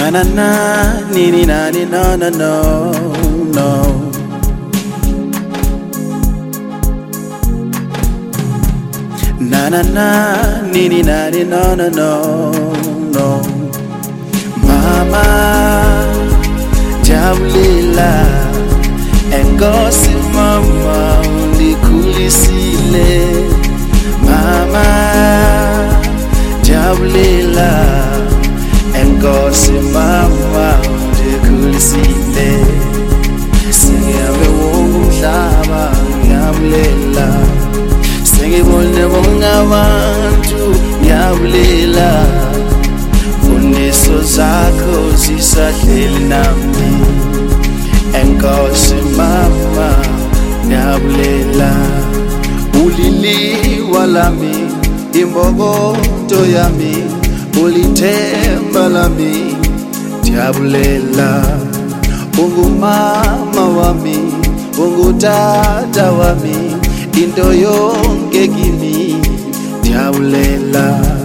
na na ni na ni no no no no. Na na na ni na ni no no no no. Mama jabulila enkosi mama unikulisile. Mama jabulila enkosi mama unikulisile. Singabe womhlaba ngiyabulela, sengibone bonke abantu ngiyabulela. Uniso zakho zisahleli nami, enkosi mama ngiyabulela. Uliliwa lami, imbokodo yami, ulithemba lami ngiyabulela. Ungumama wami, ungutata wami, into yonke kimi ngiyabulela.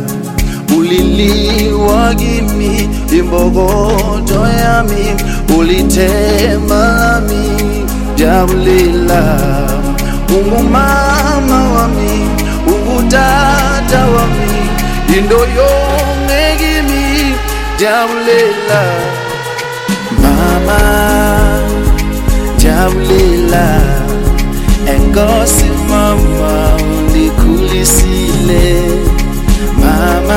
Uliliwa kimi, imbokodo yami, ulithemba lami ngiyabulela. Ungumama wami, ungutata wami, into yonke kimi ngiyabulela. Mama ngiyabulela, enkosi mama unikulisile. Mama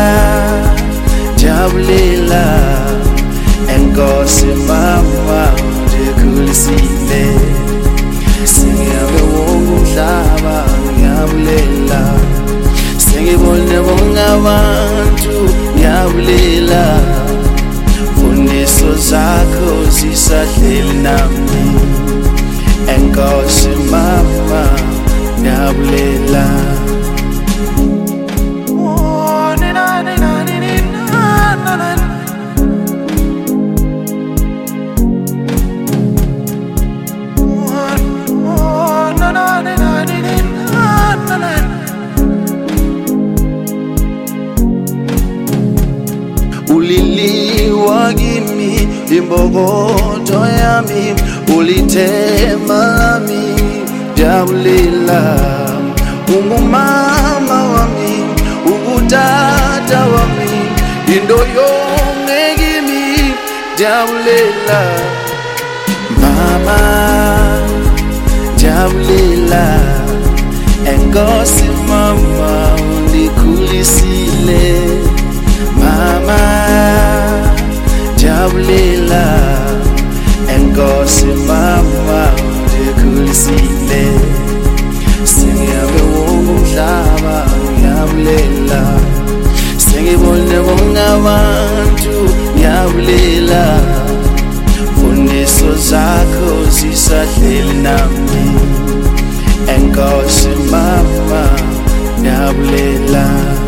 ngiyabulela, enkosi mama unikulisile. Singabe womhlaba ngiyabulela, sengibone bonke abantu ngiyabulela. Uniso zakho zisahleli nami, enkosi mama ngiyabulela. Uliliwa kimi, imbokodo yami, ulithemba lami ngiyabulela. Ungumama wami, ungutata wami, into yonke kimi ngiyabulela. Mama ngiyabulela, enkosi mama unikulisile. Mama ngiyabulela, enkosi mama unikulisile. Singabe womhlaba ngiyabulela, sengibone bonke abantu ngiyabulela. Uniso zakho zisahleli nami, enkosi mama ngiyabulela.